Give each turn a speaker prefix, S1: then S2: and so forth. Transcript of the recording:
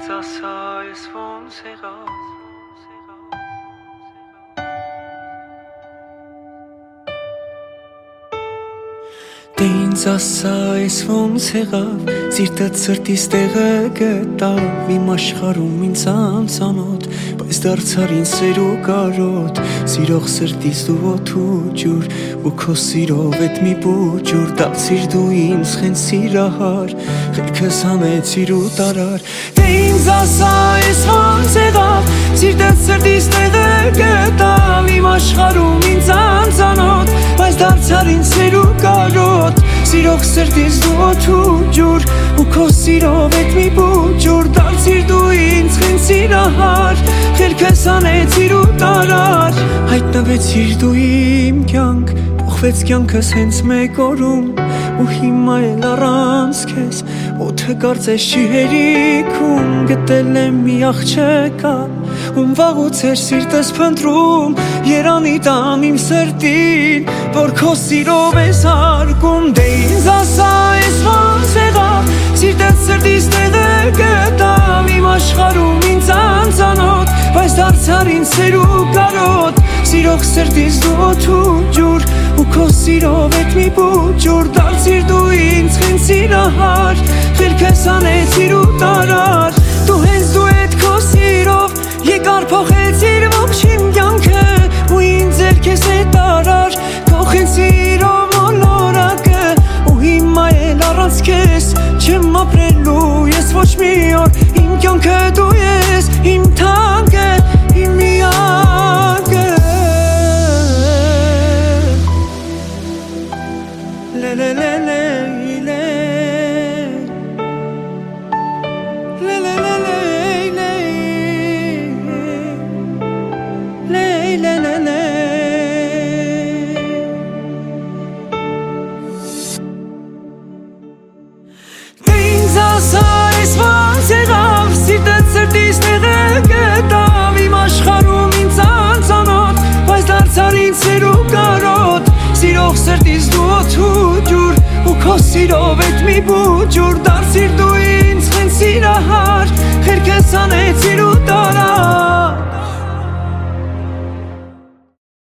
S1: asա ես ոնց եղավ Դե ինձ ասա ես ոնց եղավ Սիրտդ սրտիս տեղը գտավ Իմ աշխարհում ինձ անծանոթ Բայց դարձար ինձ սեր ու կարոտ Սիրող սրտիս դու օդու ջուր Ու քո սիրով էդ մի բուջուր Դարձիր դու ինձ խենց սիրահար Խելքս հանեցիր ու տարար Դե ինձ ասա ես ոնց եղավ Սիրտդ սրտիս տեղը գտավ Իմ աշխարհում ինձ անծանոթ Բայց դարձար ինձ սեր ու կարոտ Սիրող սրտիս դու օդու ջուր Ու քո սիրով էդ մի բուջուր Դարձիր դու ինձ խենց սիրահար Խելքս հանեցիր ու տարար Հայտնվեցիր դու իմ կյանք Փոխվեց կյանքս հենց մեկ օրում Ու հիմա էլ առանց քեզ Օդը կարծես չի հերիքում Գտել եմ մի աղջկա Ում վաղուց էր սիրտս փնտրում Երանի տամ իմ սրտին Որ քո սիրով ես հարգում Դե ինձ ասա ես ոնց եղավ Սիրտդ սրտիս տեղը գտավ Իմ աշխարհում ինձ անծանոթ Բայց դարձար ինձ սեր ու կարոտ Սիրող սրտիս դու օդու ջուր Ու քո սիրով էդ մի բուջուր Դարձիր դու ինձ խենց սիրահար Խելքս հանեցիր ու տարար Դու հենց դու էդ քո սիրով Եկար փոխեցիր ողջ իմ կյանքը Ու ինձ էլ քեզ հետ արար Քո խենց սիրով մոլորակը Ու հիմա էլ առանց քեզ Չեմ ապրելու ես ոչ մի օր Իմ կյանքը դու ես Իմ թանկը, իմ միակը Լե լե լե լե լե Լե լե լե լե Լե լե լե լե Դե ինձ ասա ես ոնց եղավ Սիրտդ սրտիս տեղը գտավ Իմ աշխարհում ինձ անծանոթ Բայց դարձար ինձ սեր ու կարոտ Սիրող սրտիս դու օդու ջուր Ու քո սիրով էդ մի բուջուր Դարձիր դու ինձ խենց սիրահար Խելքս հանեցիր ու